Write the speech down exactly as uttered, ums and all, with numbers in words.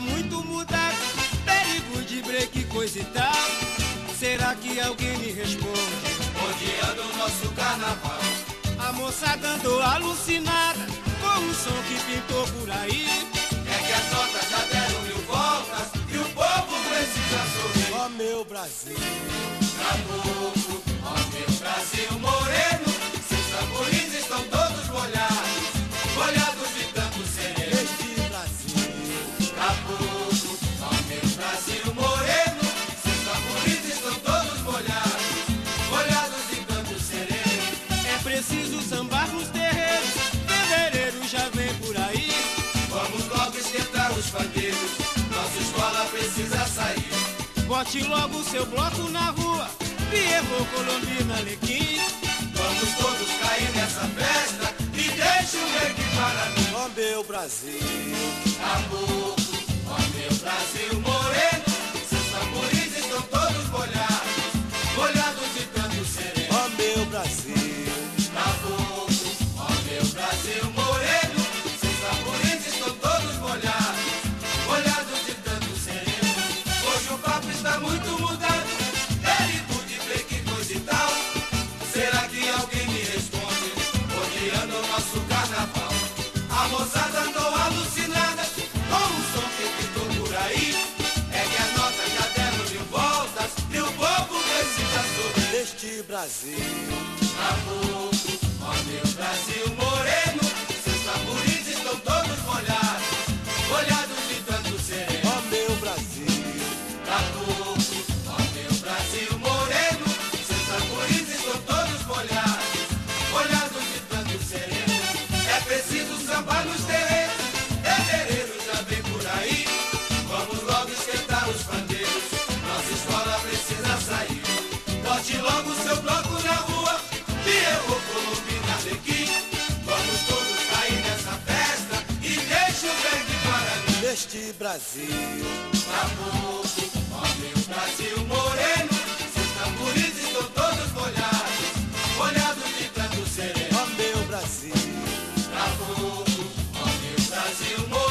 muito mudado, perigo de break, coisa e tal. Será que alguém me responde? Onde anda o nosso carnaval? A moçada andou alucinada com o som que pintou por aí. É que as notas já deram mil voltas e o povo precisa sorrir. Ó meu Brasil, Caboclo, ó meu Brasil moreno, seus tamborins estão todos molhados, molhados de tanto sereno. este Brasil, Caboclo, ó meu Brasil moreno, seus tamborins estão todos molhados, molhados de tanto sereno. é preciso sambar nos terreiros, fevereiro já vem por aí. Vamos logo esquentar os pandeiros, nossa escola precisa sair. Bote logo o seu bloco na rua, Pierrot, Colombina, Alequim. Vamos todos cair nessa festa e deixe o reggae para mim. Ó meu Brasil, Caboclo, ó meu Brasil moreno, seus tamborins estão todos molhados, molhados de tanto sereno. ó meu Brasil, Caboclo, ó meu Brasil moreno, seus tamborins estão todos molhados, molhados de tanto sereno. Hoje o papo está muito mudado, perigo de break, coisa e tal. Será que alguém me responde? Onde anda o nosso carnaval? A moçada andou alucinada com o som que pintou por aí. É que as notas já deram mil voltas e o povo precisa sorrir. deste Brasil, Caboclo, ó meu Brasil moreno, seus tamborins estão todos molhados, molhados de tanto sereno. ó meu Brasil, Caboclo, ó meu Brasil moreno, seus tamborins estão todos molhados, molhados de tanto sereno. É preciso sambar nos terreiros, fevereiro já vem por aí. Vamos logo esquentar os pandeiros, nossa escola precisa sair. Bote logo o seu bloco na rua, Pierrot, Colombina, Alequim. Vamos todos cair nessa festa e deixe o reggae para mim. deste Brasil, Caboclo, ó meu Brasil moreno, seus tamborins estão todos molhados, molhados de tanto sereno. ó meu Brasil, Caboclo, ó meu Brasil moreno.